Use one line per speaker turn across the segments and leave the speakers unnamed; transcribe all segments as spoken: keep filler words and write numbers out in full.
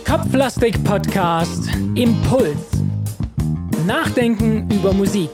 Kopflastig Podcast Impuls. Nachdenken über Musik.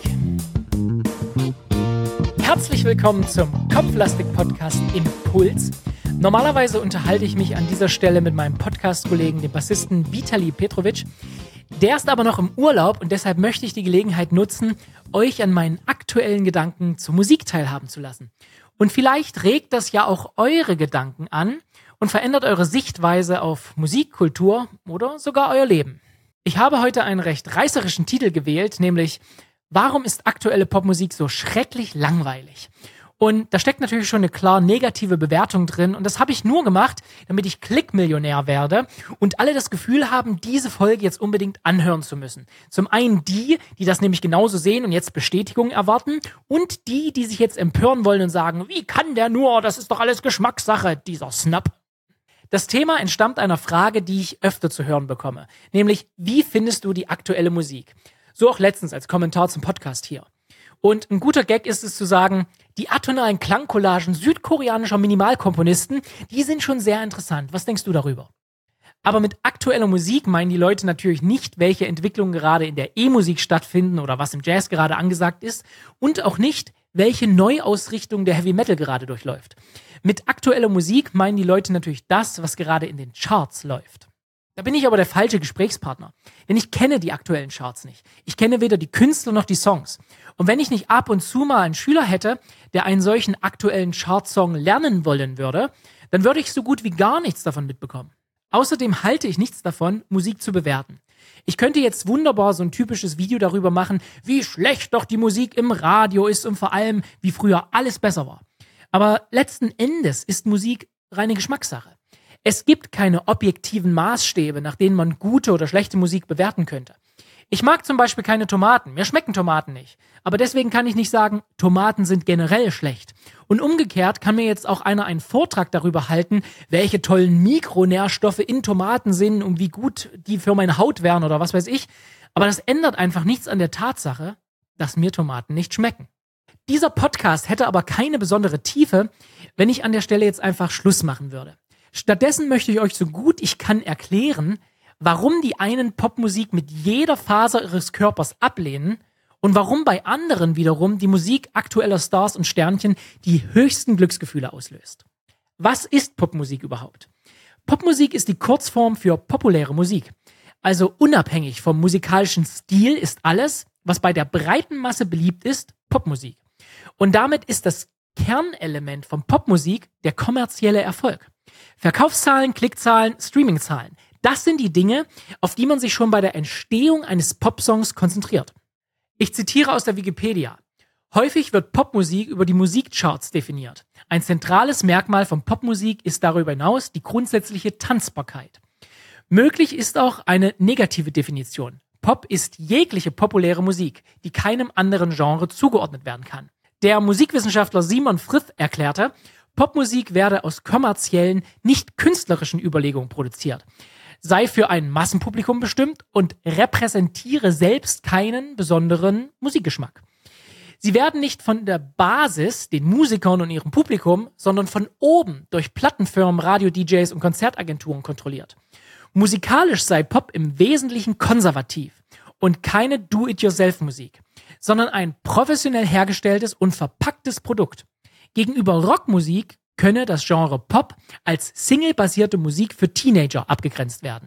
Herzlich willkommen zum Kopflastig Podcast Impuls. Normalerweise unterhalte ich mich an dieser Stelle mit meinem Podcast-Kollegen, dem Bassisten Vitali Petrovic. Der ist aber noch im Urlaub und deshalb möchte ich die Gelegenheit nutzen, euch an meinen aktuellen Gedanken zur Musik teilhaben zu lassen. Und vielleicht regt das ja auch eure Gedanken an und verändert eure Sichtweise auf Musikkultur oder sogar euer Leben. Ich habe heute einen recht reißerischen Titel gewählt, nämlich Warum ist aktuelle Popmusik so schrecklich langweilig? Und da steckt natürlich schon eine klar negative Bewertung drin und das habe ich nur gemacht, damit ich Klickmillionär werde und alle das Gefühl haben, diese Folge jetzt unbedingt anhören zu müssen. Zum einen die, die das nämlich genauso sehen und jetzt Bestätigung erwarten und die, die sich jetzt empören wollen und sagen, wie kann der nur, das ist doch alles Geschmackssache, dieser Snap. Das Thema entstammt einer Frage, die ich öfter zu hören bekomme, nämlich, wie findest du die aktuelle Musik? So auch letztens als Kommentar zum Podcast hier. Und ein guter Gag ist es zu sagen, die atonalen Klangcollagen südkoreanischer Minimalkomponisten, die sind schon sehr interessant. Was denkst du darüber? Aber mit aktueller Musik meinen die Leute natürlich nicht, welche Entwicklungen gerade in der E-Musik stattfinden oder was im Jazz gerade angesagt ist und auch nicht, welche Neuausrichtung der Heavy Metal gerade durchläuft. Mit aktueller Musik meinen die Leute natürlich das, was gerade in den Charts läuft. Da bin ich aber der falsche Gesprächspartner, denn ich kenne die aktuellen Charts nicht. Ich kenne weder die Künstler noch die Songs. Und wenn ich nicht ab und zu mal einen Schüler hätte, der einen solchen aktuellen Chartsong lernen wollen würde, dann würde ich so gut wie gar nichts davon mitbekommen. Außerdem halte ich nichts davon, Musik zu bewerten. Ich könnte jetzt wunderbar so ein typisches Video darüber machen, wie schlecht doch die Musik im Radio ist und vor allem, wie früher alles besser war. Aber letzten Endes ist Musik reine Geschmackssache. Es gibt keine objektiven Maßstäbe, nach denen man gute oder schlechte Musik bewerten könnte. Ich mag zum Beispiel keine Tomaten, mir schmecken Tomaten nicht. Aber deswegen kann ich nicht sagen, Tomaten sind generell schlecht. Und umgekehrt kann mir jetzt auch einer einen Vortrag darüber halten, welche tollen Mikronährstoffe in Tomaten sind und wie gut die für meine Haut wären oder was weiß ich. Aber das ändert einfach nichts an der Tatsache, dass mir Tomaten nicht schmecken. Dieser Podcast hätte aber keine besondere Tiefe, wenn ich an der Stelle jetzt einfach Schluss machen würde. Stattdessen möchte ich euch so gut ich kann erklären, warum die einen Popmusik mit jeder Faser ihres Körpers ablehnen und warum bei anderen wiederum die Musik aktueller Stars und Sternchen die höchsten Glücksgefühle auslöst. Was ist Popmusik überhaupt? Popmusik ist die Kurzform für populäre Musik. Also unabhängig vom musikalischen Stil ist alles, was bei der breiten Masse beliebt ist, Popmusik. Und damit ist das Kernelement von Popmusik der kommerzielle Erfolg. Verkaufszahlen, Klickzahlen, Streamingzahlen. Das sind die Dinge, auf die man sich schon bei der Entstehung eines Popsongs konzentriert. Ich zitiere aus der Wikipedia. Häufig wird Popmusik über die Musikcharts definiert. Ein zentrales Merkmal von Popmusik ist darüber hinaus die grundsätzliche Tanzbarkeit. Möglich ist auch eine negative Definition. Pop ist jegliche populäre Musik, die keinem anderen Genre zugeordnet werden kann. Der Musikwissenschaftler Simon Frith erklärte, Popmusik werde aus kommerziellen, nicht künstlerischen Überlegungen produziert, sei für ein Massenpublikum bestimmt und repräsentiere selbst keinen besonderen Musikgeschmack. Sie werden nicht von der Basis, den Musikern und ihrem Publikum, sondern von oben durch Plattenfirmen, Radio-D Js und Konzertagenturen kontrolliert. Musikalisch sei Pop im Wesentlichen konservativ und keine Do-it-yourself-Musik, sondern ein professionell hergestelltes und verpacktes Produkt. Gegenüber Rockmusik könne das Genre Pop als singlebasierte Musik für Teenager abgegrenzt werden.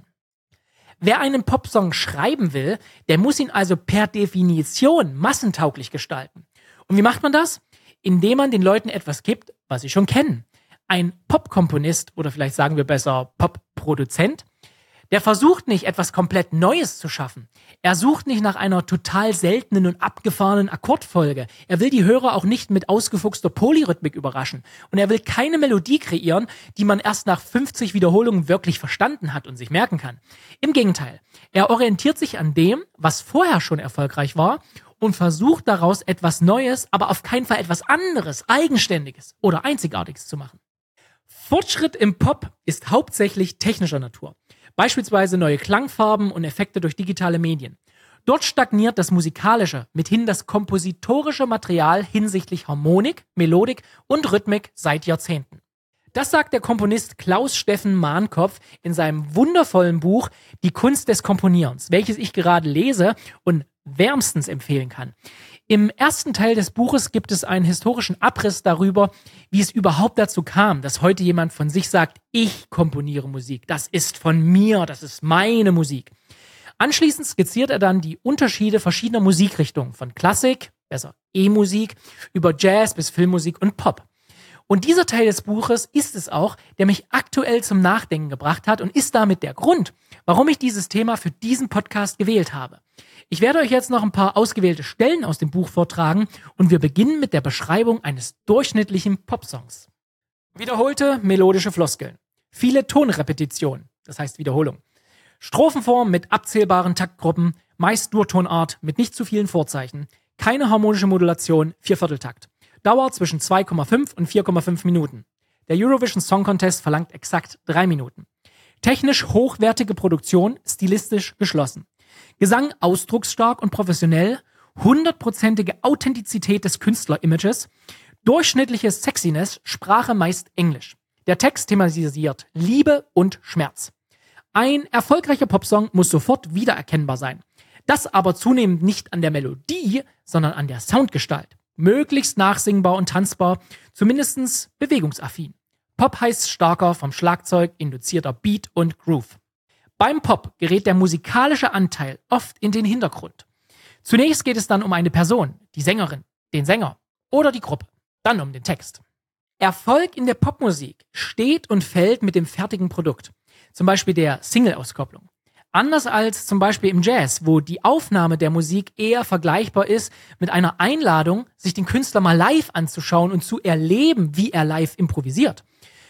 Wer einen Popsong schreiben will, der muss ihn also per Definition massentauglich gestalten. Und wie macht man das? Indem man den Leuten etwas gibt, was sie schon kennen. Ein Popkomponist oder vielleicht sagen wir besser Popproduzent, der versucht nicht, etwas komplett Neues zu schaffen. Er sucht nicht nach einer total seltenen und abgefahrenen Akkordfolge. Er will die Hörer auch nicht mit ausgefuchster Polyrhythmik überraschen. Und er will keine Melodie kreieren, die man erst nach fünfzig Wiederholungen wirklich verstanden hat und sich merken kann. Im Gegenteil, er orientiert sich an dem, was vorher schon erfolgreich war und versucht daraus etwas Neues, aber auf keinen Fall etwas anderes, Eigenständiges oder Einzigartiges zu machen. Fortschritt im Pop ist hauptsächlich technischer Natur. Beispielsweise neue Klangfarben und Effekte durch digitale Medien. Dort stagniert das musikalische, mithin das kompositorische Material hinsichtlich Harmonik, Melodik und Rhythmik seit Jahrzehnten. Das sagt der Komponist Klaus Steffen Mahnkopf in seinem wundervollen Buch Die Kunst des Komponierens, welches ich gerade lese und wärmstens empfehlen kann. Im ersten Teil des Buches gibt es einen historischen Abriss darüber, wie es überhaupt dazu kam, dass heute jemand von sich sagt, ich komponiere Musik, das ist von mir, das ist meine Musik. Anschließend skizziert er dann die Unterschiede verschiedener Musikrichtungen, von Klassik, besser E-Musik, über Jazz bis Filmmusik und Pop. Und dieser Teil des Buches ist es auch, der mich aktuell zum Nachdenken gebracht hat und ist damit der Grund, warum ich dieses Thema für diesen Podcast gewählt habe. Ich werde euch jetzt noch ein paar ausgewählte Stellen aus dem Buch vortragen und wir beginnen mit der Beschreibung eines durchschnittlichen Popsongs. Wiederholte melodische Floskeln. Viele Tonrepetitionen, das heißt Wiederholung. Strophenform mit abzählbaren Taktgruppen, meist Durtonart mit nicht zu vielen Vorzeichen. Keine harmonische Modulation, Viervierteltakt. Dauer zwischen zwei Komma fünf und vier Komma fünf Minuten. Der Eurovision Song Contest verlangt exakt drei Minuten. Technisch hochwertige Produktion, stilistisch geschlossen. Gesang ausdrucksstark und professionell, hundertprozentige Authentizität des Künstlerimages, durchschnittliche Sexiness, Sprache meist Englisch. Der Text thematisiert Liebe und Schmerz. Ein erfolgreicher Popsong muss sofort wiedererkennbar sein. Das aber zunehmend nicht an der Melodie, sondern an der Soundgestalt. Möglichst nachsingbar und tanzbar, zumindest bewegungsaffin. Pop heißt starker, vom Schlagzeug induzierter Beat und Groove. Beim Pop gerät der musikalische Anteil oft in den Hintergrund. Zunächst geht es dann um eine Person, die Sängerin, den Sänger oder die Gruppe, dann um den Text. Erfolg in der Popmusik steht und fällt mit dem fertigen Produkt, zum Beispiel der Single-Auskopplung. Anders als zum Beispiel im Jazz, wo die Aufnahme der Musik eher vergleichbar ist mit einer Einladung, sich den Künstler mal live anzuschauen und zu erleben, wie er live improvisiert.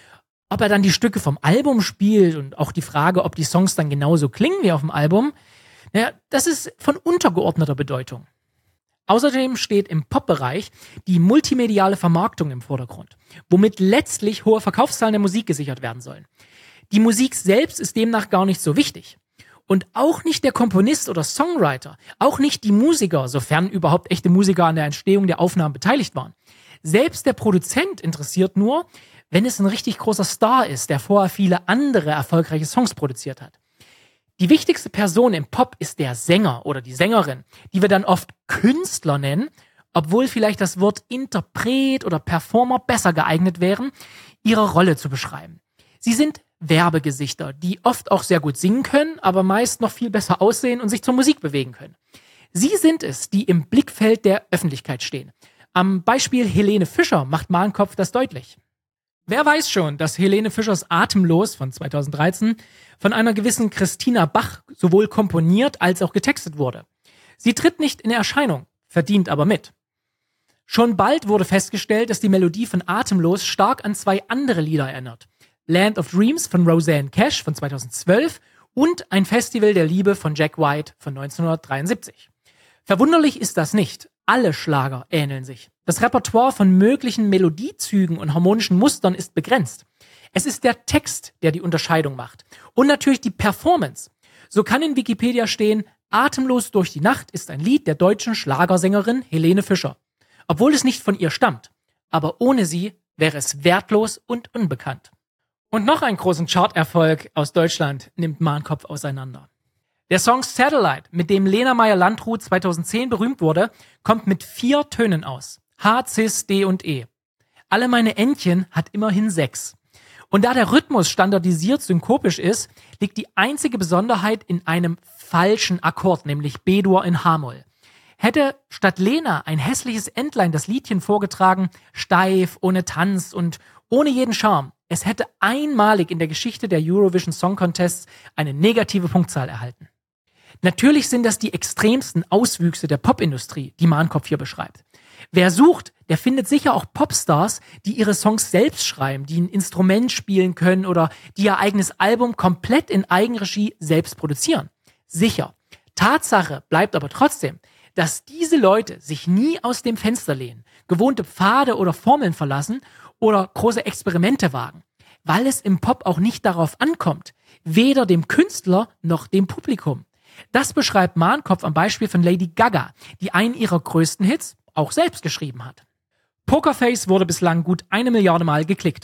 Ob er dann die Stücke vom Album spielt und auch die Frage, ob die Songs dann genauso klingen wie auf dem Album, naja, das ist von untergeordneter Bedeutung. Außerdem steht im Pop-Bereich die multimediale Vermarktung im Vordergrund, womit letztlich hohe Verkaufszahlen der Musik gesichert werden sollen. Die Musik selbst ist demnach gar nicht so wichtig. Und auch nicht der Komponist oder Songwriter, auch nicht die Musiker, sofern überhaupt echte Musiker an der Entstehung der Aufnahmen beteiligt waren. Selbst der Produzent interessiert nur, wenn es ein richtig großer Star ist, der vorher viele andere erfolgreiche Songs produziert hat. Die wichtigste Person im Pop ist der Sänger oder die Sängerin, die wir dann oft Künstler nennen, obwohl vielleicht das Wort Interpret oder Performer besser geeignet wären, ihre Rolle zu beschreiben. Sie sind Werbegesichter, die oft auch sehr gut singen können, aber meist noch viel besser aussehen und sich zur Musik bewegen können. Sie sind es, die im Blickfeld der Öffentlichkeit stehen. Am Beispiel Helene Fischer macht Mahnkopf das deutlich. Wer weiß schon, dass Helene Fischers Atemlos von zweitausenddreizehn von einer gewissen Christina Bach sowohl komponiert als auch getextet wurde. Sie tritt nicht in Erscheinung, verdient aber mit. Schon bald wurde festgestellt, dass die Melodie von Atemlos stark an zwei andere Lieder erinnert. Land of Dreams von Rosanne Cash von zweitausendzwölf und Ein Festival der Liebe von Jack White von neunzehnhundertdreiundsiebzig. Verwunderlich ist das nicht. Alle Schlager ähneln sich. Das Repertoire von möglichen Melodiezügen und harmonischen Mustern ist begrenzt. Es ist der Text, der die Unterscheidung macht. Und natürlich die Performance. So kann in Wikipedia stehen, Atemlos durch die Nacht ist ein Lied der deutschen Schlagersängerin Helene Fischer. Obwohl es nicht von ihr stammt. Aber ohne sie wäre es wertlos und unbekannt. Und noch einen großen Charterfolg aus Deutschland nimmt Mahnkopf auseinander. Der Song Satellite, mit dem Lena Meyer-Landrut zweitausendzehn berühmt wurde, kommt mit vier Tönen aus. H, Cis, D und E. Alle meine Entchen hat immerhin sechs. Und da der Rhythmus standardisiert synkopisch ist, liegt die einzige Besonderheit in einem falschen Akkord, nämlich B-Dur in H-Moll. Hätte statt Lena ein hässliches Entlein das Liedchen vorgetragen, steif, ohne Tanz und ohne jeden Charme, es hätte einmalig in der Geschichte der Eurovision Song Contests eine negative Punktzahl erhalten. Natürlich sind das die extremsten Auswüchse der Popindustrie, die Mahnkopf hier beschreibt. Wer sucht, der findet sicher auch Popstars, die ihre Songs selbst schreiben, die ein Instrument spielen können oder die ihr eigenes Album komplett in Eigenregie selbst produzieren. Sicher. Tatsache bleibt aber trotzdem, dass diese Leute sich nie aus dem Fenster lehnen, gewohnte Pfade oder Formeln verlassen oder große Experimente wagen, weil es im Pop auch nicht darauf ankommt, weder dem Künstler noch dem Publikum. Das beschreibt Mahnkopf am Beispiel von Lady Gaga, die einen ihrer größten Hits auch selbst geschrieben hat. Pokerface wurde bislang gut eine Milliarde Mal geklickt.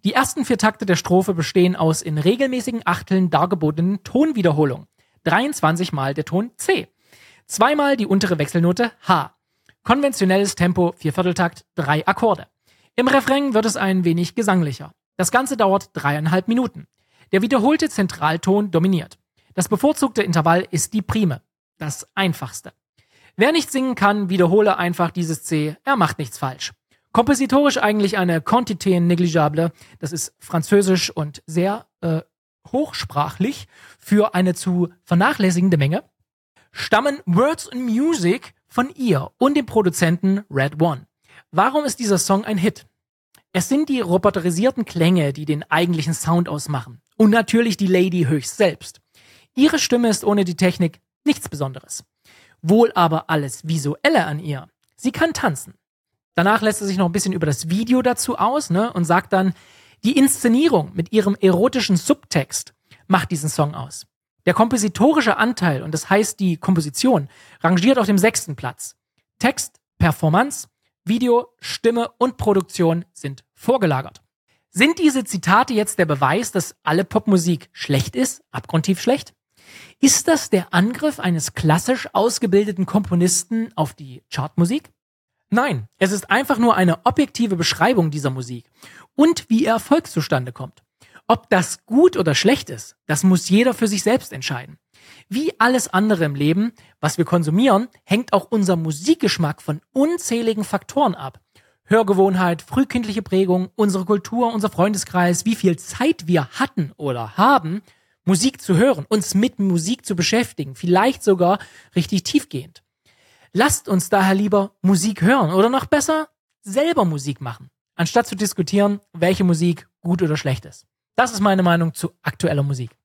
Die ersten vier Takte der Strophe bestehen aus in regelmäßigen Achteln dargebotenen Tonwiederholungen. dreiundzwanzig Mal der Ton C. Zweimal die untere Wechselnote H. Konventionelles Tempo, Viervierteltakt, drei Akkorde. Im Refrain wird es ein wenig gesanglicher. Das Ganze dauert dreieinhalb Minuten. Der wiederholte Zentralton dominiert. Das bevorzugte Intervall ist die Prime. Das einfachste. Wer nicht singen kann, wiederhole einfach dieses C. Er macht nichts falsch. Kompositorisch eigentlich eine Quantité négligeable. Das ist französisch und sehr äh, hochsprachlich für eine zu vernachlässigende Menge. Stammen Words and Music von ihr und dem Produzenten Red One. Warum ist dieser Song ein Hit? Es sind die roboterisierten Klänge, die den eigentlichen Sound ausmachen. Und natürlich die Lady höchst selbst. Ihre Stimme ist ohne die Technik nichts Besonderes. Wohl aber alles Visuelle an ihr. Sie kann tanzen. Danach lässt er sich noch ein bisschen über das Video dazu aus, ne, und sagt dann, die Inszenierung mit ihrem erotischen Subtext macht diesen Song aus. Der kompositorische Anteil, und das heißt die Komposition, rangiert auf dem sechsten Platz. Text, Performance, Video, Stimme und Produktion sind vorgelagert. Sind diese Zitate jetzt der Beweis, dass alle Popmusik schlecht ist, abgrundtief schlecht? Ist das der Angriff eines klassisch ausgebildeten Komponisten auf die Chartmusik? Nein, es ist einfach nur eine objektive Beschreibung dieser Musik und wie ihr Erfolg zustande kommt. Ob das gut oder schlecht ist, das muss jeder für sich selbst entscheiden. Wie alles andere im Leben, was wir konsumieren, hängt auch unser Musikgeschmack von unzähligen Faktoren ab. Hörgewohnheit, frühkindliche Prägung, unsere Kultur, unser Freundeskreis, wie viel Zeit wir hatten oder haben, Musik zu hören, uns mit Musik zu beschäftigen, vielleicht sogar richtig tiefgehend. Lasst uns daher lieber Musik hören oder noch besser selber Musik machen, anstatt zu diskutieren, welche Musik gut oder schlecht ist. Das ist meine Meinung zu aktueller Musik.